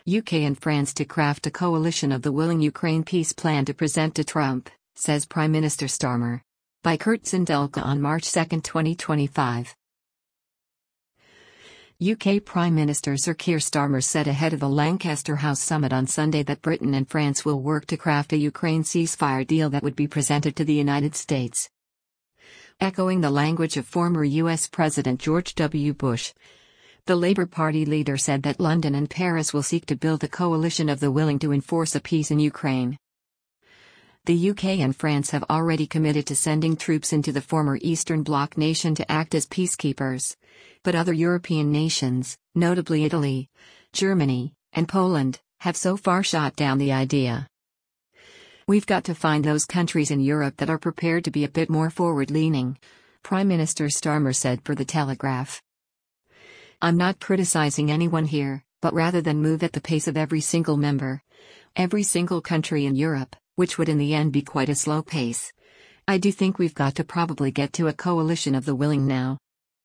UK and France to craft a coalition of the willing Ukraine peace plan to present to Trump, says Prime Minister Starmer. By Kurt Sindelka on March 2, 2025. UK Prime Minister Sir Keir Starmer said ahead of the Lancaster House summit on Sunday that Britain and France will work to craft a Ukraine ceasefire deal that would be presented to the United States. Echoing the language of former US President George W. Bush, the Labour Party leader said that London and Paris will seek to build a coalition of the willing to enforce a peace in Ukraine. The UK and France have already committed to sending troops into the former Eastern Bloc nation to act as peacekeepers, but other European nations, notably Italy, Germany, and Poland, have so far shot down the idea. We've got to find those countries in Europe that are prepared to be a bit more forward-leaning, Prime Minister Starmer said for The Telegraph. I'm not criticizing anyone here, but rather than move at the pace of every single member, every single country in Europe, which would in the end be quite a slow pace, I do think we've got to probably get to a coalition of the willing now.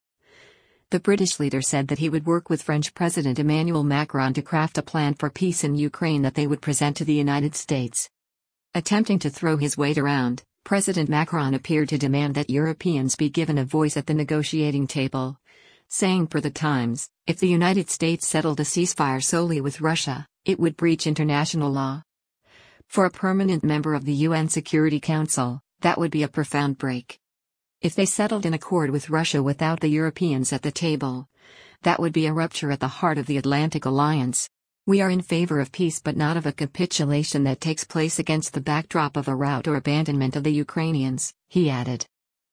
The British leader said that he would work with French President Emmanuel Macron to craft a plan for peace in Ukraine that they would present to the United States. Attempting to throw his weight around, President Macron appeared to demand that Europeans be given a voice at the negotiating table, saying for The Times, if the United States settled a ceasefire solely with Russia, it would breach international law. For a permanent member of the UN Security Council, that would be a profound break. If they settled an accord with Russia without the Europeans at the table, that would be a rupture at the heart of the Atlantic Alliance. We are in favor of peace but not of a capitulation that takes place against the backdrop of a rout or abandonment of the Ukrainians, he added.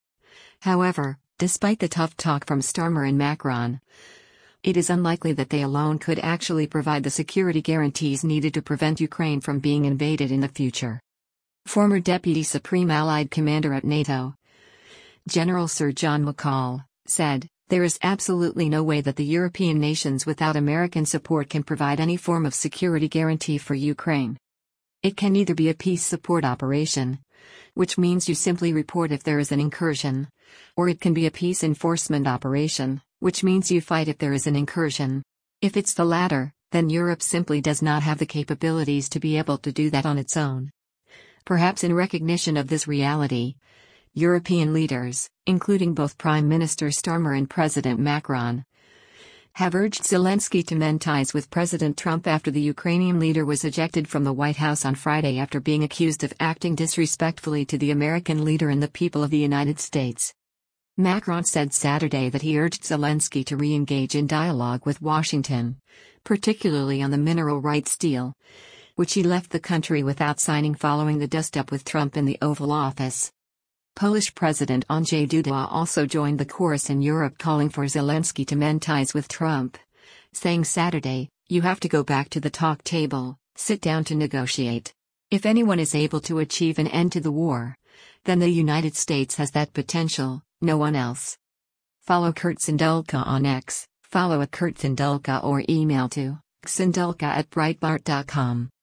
However, despite the tough talk from Starmer and Macron, it is unlikely that they alone could actually provide the security guarantees needed to prevent Ukraine from being invaded in the future. Former Deputy Supreme Allied Commander at NATO, General Sir John McCall, said, "There is absolutely no way that the European nations without American support can provide any form of security guarantee for Ukraine. It can either be a peace support operation, which means you simply report if there is an incursion, or it can be a peace enforcement operation, which means you fight if there is an incursion. If it's the latter, then Europe simply does not have the capabilities to be able to do that on its own." Perhaps in recognition of this reality, European leaders, including both Prime Minister Starmer and President Macron, have urged Zelensky to mend ties with President Trump after the Ukrainian leader was ejected from the White House on Friday after being accused of acting disrespectfully to the American leader and the people of the United States. Macron said Saturday that he urged Zelensky to re-engage in dialogue with Washington, particularly on the mineral rights deal, which he left the country without signing following the dust-up with Trump in the Oval Office. Polish President Andrzej Duda also joined the chorus in Europe calling for Zelensky to mend ties with Trump, saying Saturday, "You have to go back to the talk table, sit down to negotiate. If anyone is able to achieve an end to the war, then the United States has that potential, no one else." Follow Kurt Sindelka on X, follow @KurtSindelka or email to sindelka@breitbart.com.